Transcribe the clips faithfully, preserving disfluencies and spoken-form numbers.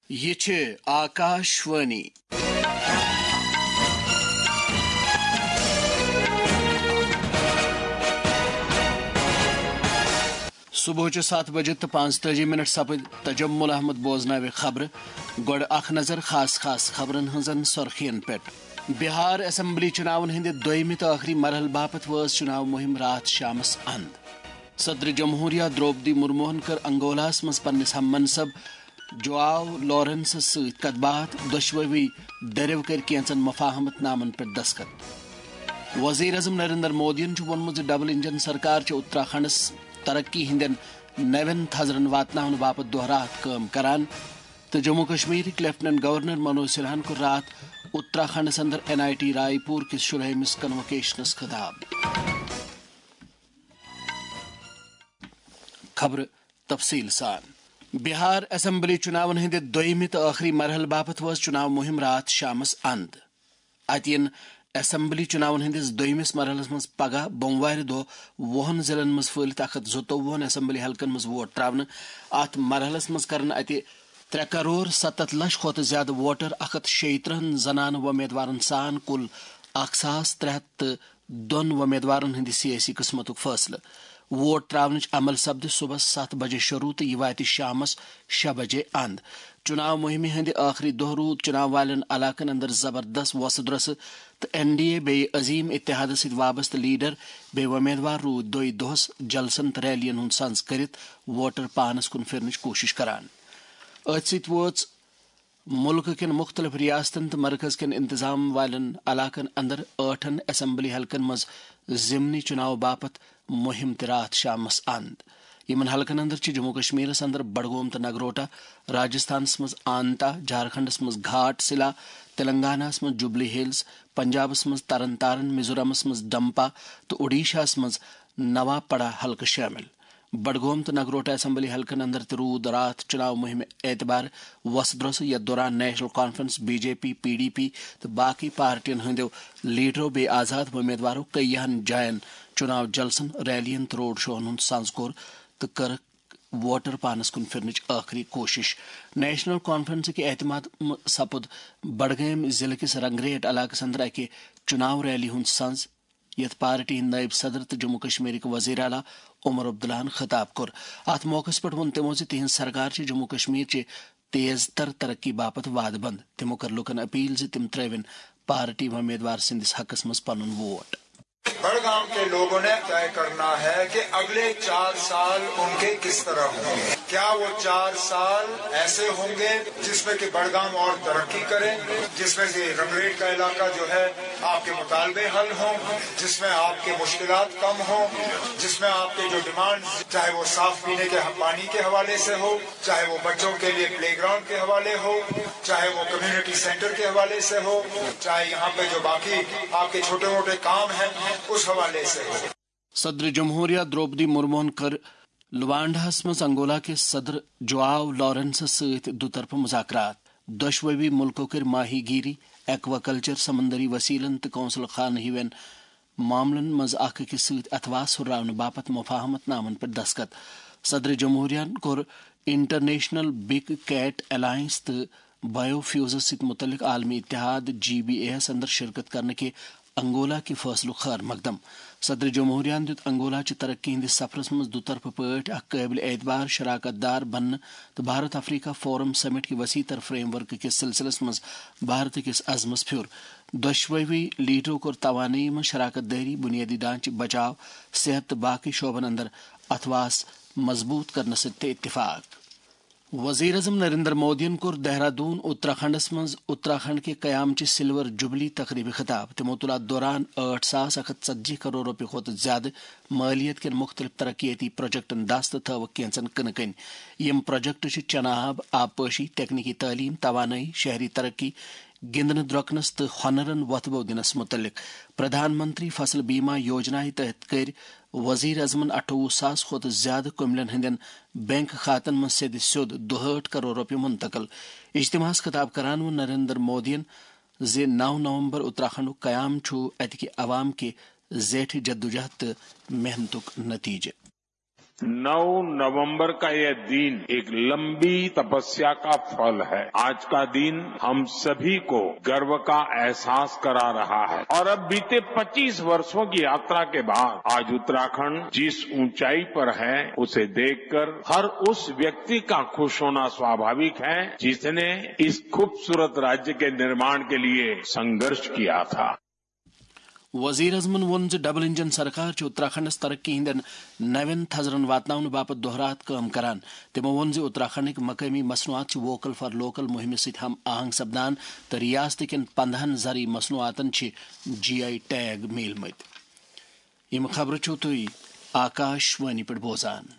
یہ چھ آکاشوانی صبح سات بجے تو پانچ تجی منٹ سپد تجمل احمد بوزنو خبر گوڑ اخ نظر خاص خاص خبرن ہنزن سرخین پہ بہار اسمبلی چناون ہند دویمہ تو آخری مرحل باپت وز چناو مہم رات شامس اند صدر جمہوریہ دروپدی مرموہن کر انگولاس مز پنس ہم منصب جواو لارنس ست کت بات دشوی درو کر کینچن مفاہمت نامن پہ دستخط وزیر اعظم نریندر مودین وونمت ڈبل انجن سرکار چھ اتراکھنڈس ترقی ہندین نوین تھزرن واتن باپت دہ رات کام کران تو جموں کشمیر لیفٹنٹ گورنر منوج سنہاہن کور رات اتراکھنڈس اندر این آئی ٹی رائے پور کس شرہمس کنوکیشنس خطاب. خبر تفصیل سان بہار اسمبلی چناون ہند دویمہ تو آخری مرحل باپت وز چناو مہم رات شامس اند اتین اسمبلی چناون ہندس دویمس مرحلس مز پگہ بوموار دہ وہن ضلعن مز پھلت اک ہتھ زٕتووُہن اسمبلی حلقن مز ووٹ تراون ات مرحلس مز کرن اتہ ترے کروڑ ستتھ لچھ کھت زیادہ ووٹر اک ہتھ شیٚیہِ ترہن زنان ومیدوارن سان کل اک ساس ترے ہتھ تو دون ومیدوارن ہند سیاسی قسمت فیصلہ ووٹ تراونچ عمل سپد صبح ست بجے شروع تو یہ وات شامس شے بجے اند چناو مہم ہند آخری دہ رود چناو والن علاقن اندر زبردست وسد رس تو این ڈی اے بی عظیم اتحاد ست وابستہ لیڈر بی ومیدوار رود دوی دہس جلسن تو ریلین ہند سنز کرت ووٹر پانس کن پھرنچ کوشش کران. ات ست وچ ملک کن مختلف ریاستن تو مرکز کن انتظام والن علاقن اندر ٲٹھن اسمبلی حلقن مز ضمنی چناو باپت مہم تہ رات شامس اند یمن حلقن اندر جموں کشمیرس اندر بڈگوم تو نگروٹا، راجستھانس مز آنتا، جھارکھنڈس مز گھاٹ ضلع، تلنگانہس مز جوبلی ہلز، پنجابس مز ترن تارن، میزورمس مز ڈمپا تو اوڈیشہس مز نواپڑا حلقہ شامل. بڈگوم تو نگروٹا اسمبلی حلقن اندر تہ رود رات چناو مہم اعتبار وسد رس یتھ دوران National Conference, B J P, P D P تو باقی پارٹین ہندو لیڈرو بے آزاد امیدوارو کئیہن جائن چناو جلسن، ریلین تو روڈ شوہن ہند سنز کور تو کر ووٹر پانس کن پھرنچ آخری کوشش. نیشنل کانفرنس کے اعتماد سپد بڈگام ضلع کس رنگریٹ علاقس اندر اکہ چناو ریلی ہند سنز یتھ پارٹی ہند نائب صدر تو جموں کشمیر وزیر اعلیٰ عمر عبداللہ خطاب کور. ات موقع پہ ون تمو تہذ سرکار چھ جموں کشمیر چہ تیز تر ترقی باپت وعدہ بند. تمو کر لکن اپیل ز تم ترون پارٹی امیدوار سندس حقس مز پنن ووٹ. بڑگام کے لوگوں نے طے کرنا ہے کہ اگلے چار سال ان کے کس طرح ہوں گے. کیا وہ چار سال ایسے ہوں گے جس میں کہ بڑگام اور ترقی کرے، جس میں سے رنگریٹ کا علاقہ جو ہے آپ کے مطالبے حل ہوں، جس میں آپ کے مشکلات کم ہوں، جس میں آپ کے جو ڈیمانڈ چاہے وہ صاف پینے کے پانی کے حوالے سے ہو، چاہے وہ بچوں کے لیے پلے گراؤنڈ کے حوالے ہو، چاہے وہ کمیونٹی سینٹر کے حوالے سے ہو، چاہے یہاں پہ جو باقی آپ کے چھوٹے موٹے کام ہیں اس حوالے سے. صدر جمہوریہ دروپدی مرموہن کر لوانڈاہس مز انگولا کے صدر جواو لارنس ست دو طرف مذاکرات. دشوی ملکوں کر ماہی گیری، ایکوا کلچر، سمندری وسیلن تو قونصل خانہ ہیوین معاملن مز اخ أکس ست اتواس ہراؤن باپت مفاہمت نامن پر دستخط. صدر جمہوریہ کور انٹرنیشنل بگ کیٹ الائنس تو بایو فیوزس ست متعلق عالمی اتحاد جی بی اے یس اندر شرکت کرنے کے انگولا کے فیصلہ خیر مقدم. صدر جمہوریہ دت انگولا چہ ترقی ہندس سفرس مز دو طرف پٲٹھۍ اخ قابل اعتبار شراکت دار بننے تو بھارت افریقہ فورم سمٹ کے وسیع تر فریم ورک کس سلسلس مز بھارت کس عزمس پھر. دشوی لیڈرو کور توانائی من شراکت داری، بنیادی ڈھانچہ، بچاؤ، صحت تو باقی شعبن اندر اتواس مضبوط کرنے ست اتفاق. وزیر اعظم نریندر مودین کور دہرادون اتراکھنڈس مز اتراکھنڈ کے قیام چہ سلور جبلی تقریبی خطاب. تمو تل ات دوران ٲٹھ ساس اکھ ہتھ ژتجی کروڑ روپیہ کھت زیادہ مالیت کن مختلف ترقیاتی پروجیکٹن دست تھوک کینچن کن کن. یم پروجیکٹ چھ چناب، آبپاشی، تکنیکی تعلیم، توانائی، شہری ترقی، گندن درۄکنس تو ہنرن وتبو دنس متعلق. پردھان منتری فصل بیمہ یوجنا تحت کر وزیر اعظمن اٹھوہ ساس کھت زیادہ کملین ہندین بینک خاتن من سید سیود دہٲٹھ کروڑ روپیہ منتقل. اجتماعس خطاب کران و نریندر مودین زِ نو نومبر اتراکھنڈ قیام چھ اتکہ عوام کے زیٹھ جدوجہد تو محنتک نتیجہ. नौ नवंबर का यह दिन एक लंबी तपस्या का फल है। आज का दिन हम सभी को गर्व का एहसास करा रहा है और अब बीते पच्चीस वर्षों की यात्रा के बाद आज उत्तराखंड जिस ऊंचाई पर है उसे देखकर हर उस व्यक्ति का खुश होना स्वाभाविक है जिसने इस खूबसूरत राज्य के निर्माण के लिए संघर्ष किया था। वजीर अजमन वोन डबल इंजन सरकार उत्तराखंड तरक्की हंदन नवन थजरन वातन बापत दोहरात काम करान। तमो वोन उत्तराखंड मकामी मसनुआत वोकल फॉर लोकल मुहिम सत हम आहंग सपदान तो रियासत कन पंदहन जरी मसनुआतन जी आई टैग मिलमत। यम खबर छो तुई आकाशवाणी पे बोजान।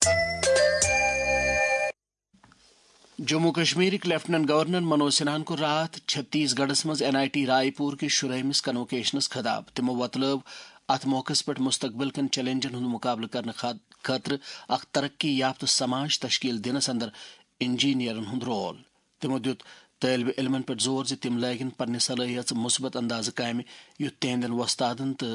जम्मू कश्मीर लेफ्टिनेंट गवर्नर मनोज सिन्हान को रात छत्तीसगढ़ मज एन आई टी रायपुर के शुरहमिस कन्वोकेशनस खिताब। तमो वतलब अत मौके पे मुस्तकबिल कन चैलेंजन हूं मुकाबल करने खतर अख तरक्की याफ्त समाज तश्कील दिनस अंदर इंजीनियरन हूं रोल। तमो दुत तालिब इल्मन पे जोर ज तिम लगन पन्ने सलाहियत मुस्बत अंदाज कायम युत तिहंदन वस्तादन तो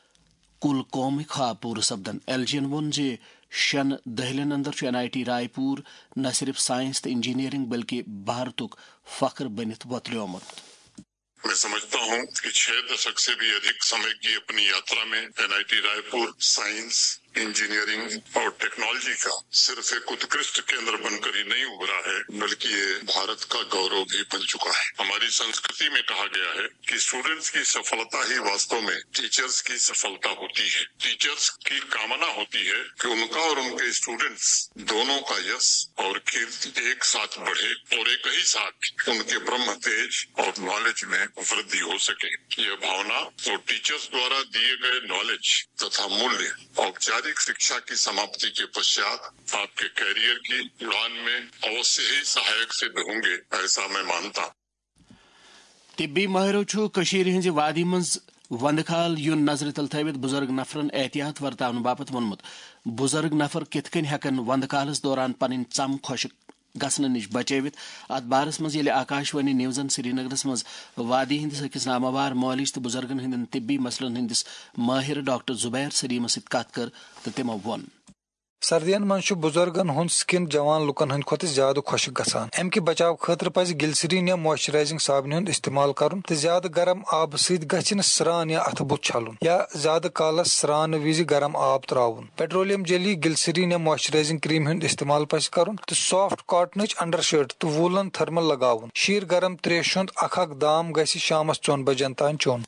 कुल कौम ख्वाब पूर सपदन। एलजीएन वोन जे शन दहलन अंदर एन आई टी रायपुर न सिर्फ साइंस तो इंजीनियरिंग बल्कि भारतुक फख्र बनित वतलोमुत। मैं समझता हूं कि छह दशक से भी अधिक समय की अपनी यात्रा में N I T Raipur science engineering और टेक्नोलॉजी का सिर्फ एक उत्कृष्ट केंद्र बनकर ही नहीं उभरा है बल्कि ये भारत का गौरव भी बन चुका है। हमारी संस्कृति में कहा गया है कि स्टूडेंट्स की सफलता ही वास्तव में टीचर्स की सफलता होती है। टीचर्स की कामना होती है कि उनका और उनके स्टूडेंट्स दोनों का यश और कीर्ति एक साथ बढ़े और एक ही साथ उनके ब्रह्म तेज और नॉलेज में वृद्धि हो सके। यह भावना तो टीचर्स द्वारा दिए गए नॉलेज तथा मूल्य औपचारिक शिक्षा की समाप्ति के पश्चात आपके कैरियर की उड़ान में अवश्य ही सहायक सिद्ध होंगे, ऐसा मैं मानता हूं। तिब्बी माहिरो छु कशीर हिंज वादी मंज वंदखाल युन नजर तल थवित बुजुर्ग नफरन एहतियात वर्तावन बापत वोनमुत। बुजुर्ग नफर कितकन हेकन वंदकालस दौरान पन चम खुश गसन नश बचवित। अत बारस मज आकाशवाणी न्यूजन श्रीनगरस मज वादी हंदिस अकिस नामवार मौलिज तो बुजुर्गन हंदन तिब्बी मसलन हंदिस माहिर डॉक्टर जुबैर सलीम सत कत कर तो तमो वोन सर्दियन मन बुजुर्गन हुंद स्किन जवान लुकन हंद खोत ज्यादा खुशक गसान। अमि कि बचाव खतर पज गिलसरीन या मॉइस्चराइजिंग साबन हुंद इस्तेमाल करन तो ज्यादा गर्म आब सत गछन स्रान या अथ बुत छलुन या ज्यादा कालस स्रान विज गर्म आब त्राउन। पेट्रोलियम जेली गिलसरीन या मॉइस्चराइजिंग क्रीम हुंद इस्तेमाल पज करन तो सॉफ्ट कॉटनच अंडर शर्ट तो वूलन थर्मल लगावन। शीर गर्म त्रेश हुंद अख अख दाम गछि शामस चौन बजन तान चौन।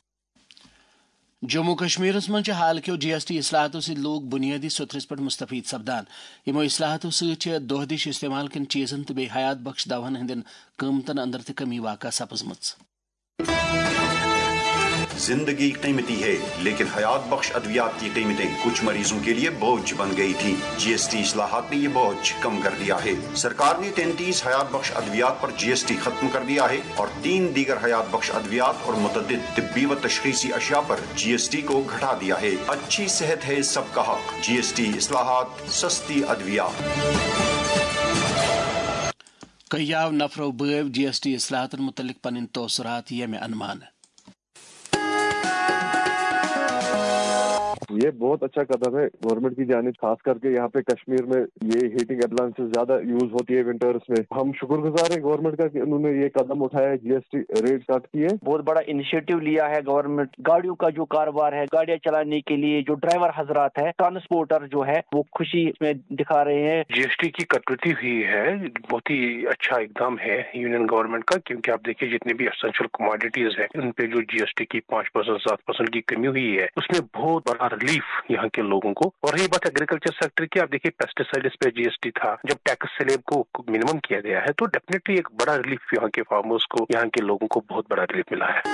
जम्मू कश्मीर मज हाल क्यों जी एस टी इसलाहतों से लोग बुनियादी सुथरस पे मुस्तफीद सपदान। यमो इसलाहतों से दोहदिश इस्तेमाल कन चीजन तो बे हयात बख्श दवान हंदन कीमतन अंदर तो कमी वाक़ा सपजमत। जिंदगी कीमती है लेकिन हयात बख्श अद्वियात की कीमतें कुछ मरीजों के लिए बोझ बन गई थी। जी एस टी इस्लाहात ने ये बोझ कम कर दिया है। सरकार ने तैंतीस हयात बख्श अद्वियात पर जी एस टी खत्म कर दिया है और तीन दीगर हयात बख्श अद्वियात और मुतअद्दिद तिब्बी व तशखीसी अशिया पर जी एस टी को घटा दिया है। अच्छी सेहत है सबका हक। जी एस टी इस्लाहात सस्ती अद्वियात। कयाव नफरो बव जी एस टी इस्लाहात मुतल्लिक पन तोसरात ये में अनुमान। ये बहुत अच्छा कदम है गवर्नमेंट की जानिब, खास करके यहाँ पे कश्मीर में ये हीटिंग अप्लायंसेस ज्यादा यूज होती है विंटर्स में। हम शुक्रगुजार हैं गवर्नमेंट का कि उन्होंने ये कदम उठाया है, जीएसटी रेट कट की है। बहुत बड़ा इनिशिएटिव लिया है गवर्नमेंट। गाड़ियों का जो कारोबार है, गाड़ियां चलाने के लिए जो ड्राइवर हजरात है, ट्रांसपोर्टर जो है वो खुशी में दिखा रहे हैं। जीएसटी की कटौती हुई है, बहुत ही अच्छा इकदाम है यूनियन गवर्नमेंट का, क्योंकि आप देखिए जितने भी एसेंशियल कमोडिटीज है उन पे जो जीएसटी की पांच परसेंट सात परसेंट की कमी हुई है उसमें बहुत बड़ा रिलीफ यहाँ के लोगों को। और रही बात एग्रीकल्चर सेक्टर की, आप देखिए पेस्टिसाइड्स पे जीएसटी था, जब टैक्स स्लैब को मिनिमम किया गया है तो डेफिनेटली एक बड़ा रिलीफ यहाँ के फार्मर्स को, यहाँ के लोगों को बहुत बड़ा रिलीफ मिला है।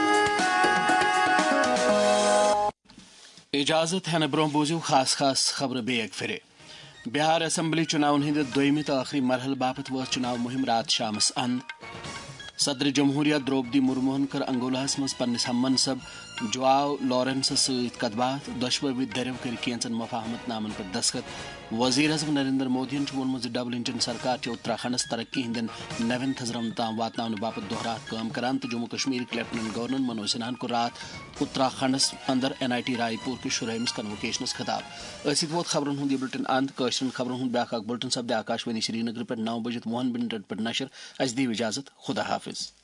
इजाजत है ब्रोह बोजू खास खास खबर बेग फिरे। बिहार असम्बली चुनाव हंद दोयमि तो आखिरी मरहल बापत वो चुनाव मुहिम रात शामस अंद। صدر جمہوریہ درپدی مرموہن کر انگولاہس مز پنس ہم منصب جواو لارنسس ست کت بات دشوے درو کر کینچن مفاہمت نامن پر دستخط وزیر اعظم نریندر مودین وونمت ڈبل انجن سرکار اتراکھنڈس ترقی ہندین نوین تھزرن تام واتن باپت دہ رات کام کران تو جموں کشمیر لیفٹنٹ گورنر منوج سنہاہن کور رات اتراکھنڈس اندر این آئی ٹی رائے پور کس شرہمس کنوکیشنس خطاب ٲسِتھ ووت خبرن ہند یہ بلٹن اند قٲشرین خبرن ہند بیاکھ اکھ بلٹن سپدِ آکاش وانی سری نگر پہ نو بجت وُہن منٹن پہ نشر اس دیو اجازت خدا حافظ.